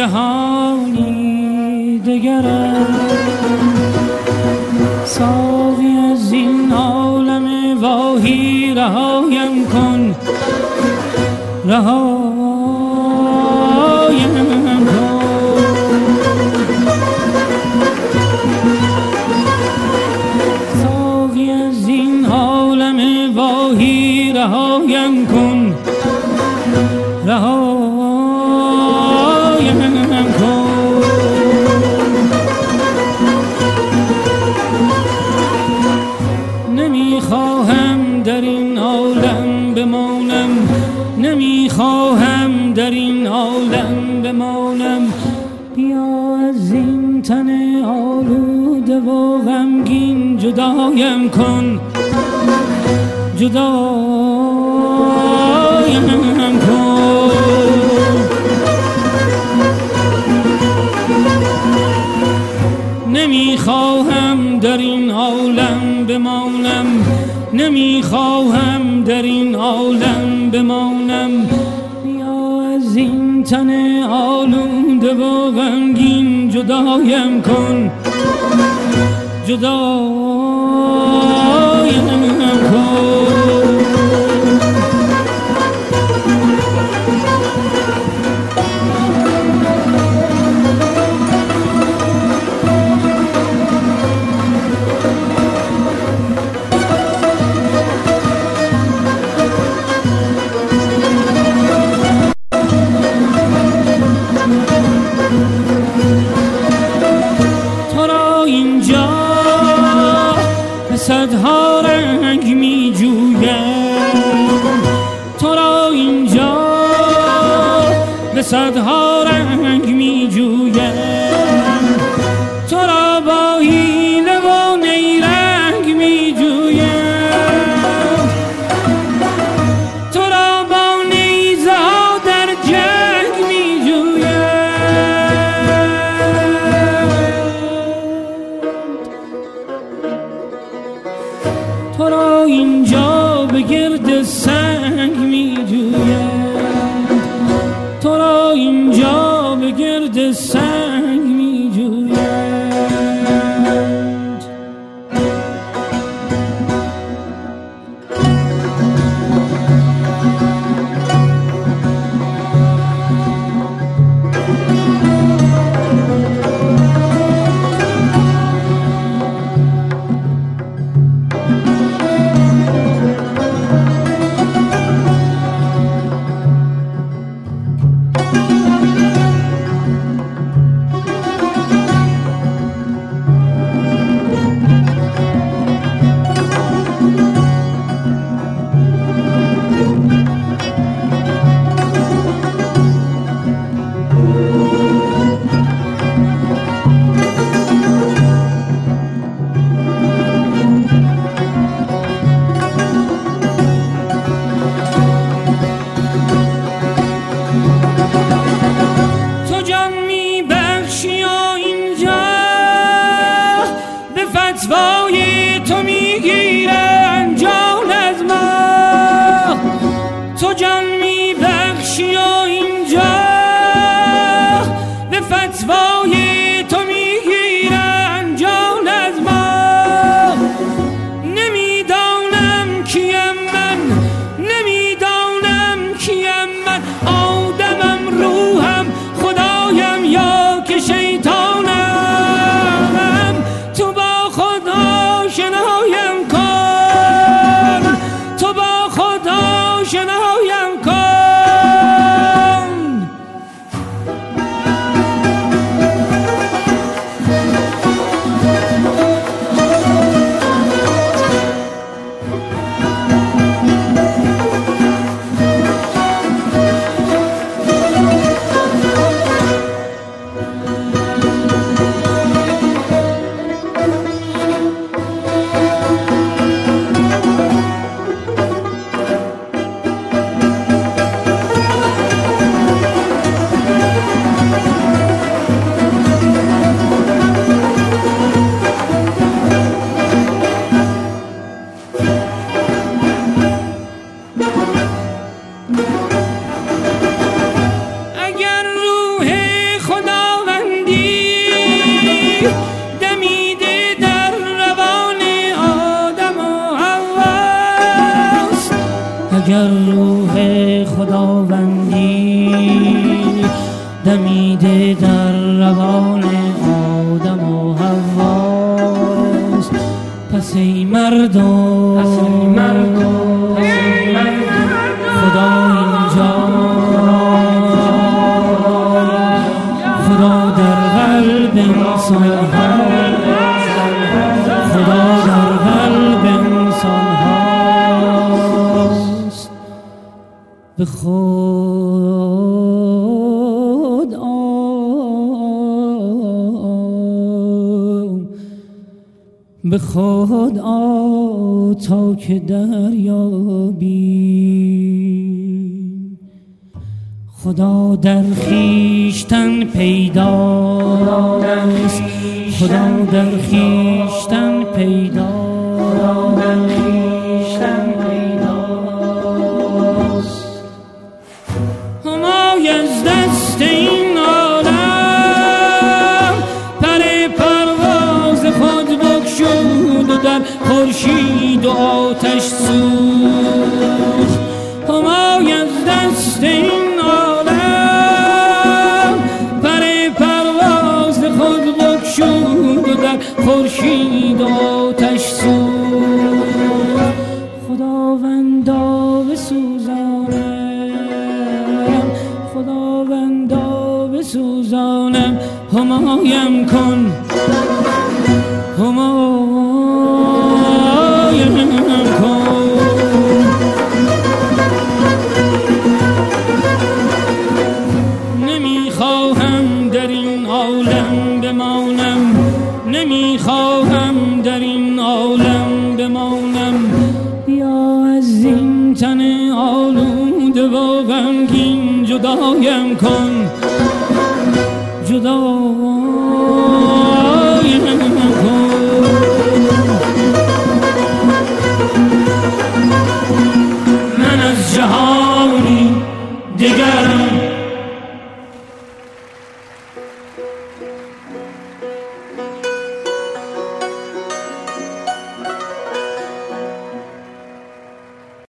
جهانی دگر ساقی از این عالم واهی رهایم کن رهایم کن ساقی از این عالم واهی رهایم کن رهایم کن نمیخواهم در این عالم بمانم نمیخواهم در این عالم بمانم بیا از این تن آلوده و غمگین جدایم کن جدایم کن نمیخواهم در این عالم بمانم نمیخواهم در این عالم بمانم بیا از این تن آلوده و غمگین جدایم کن جدایم کن صدها رنگ می جویم تو را اینجا به صدها رنگ می جویم تو را با حیله و نیرنگ می جویم تو را با نیزه ها در جنگ می جویم تو را اینجا به گرد سنگ می جویم تو را اینجا زبان آدم و حواست. پس ای مردم خدا اینجا، خدا در قلب انسان خدا در قلب انسان هاست. به خود به خود تا که دریابی. خدا در خویشتن پیداست، خدا در خویشتن پیداست. همای از دست این عالم پر پرواز خود بگشود و در خورشید و آتش سوخت. همای از دست این عالم پر پرواز خود بگشود و در خورشید و آتش سوخت. خداوندا بسوزانم، خداوندا بسوزانم، همایم کن، همایم کن. نمیخواهم در این عالم بمانم، نمیخواهم در این عالم بمانم. بیا از این تن آلوده و غمگین جدایم کن، جدا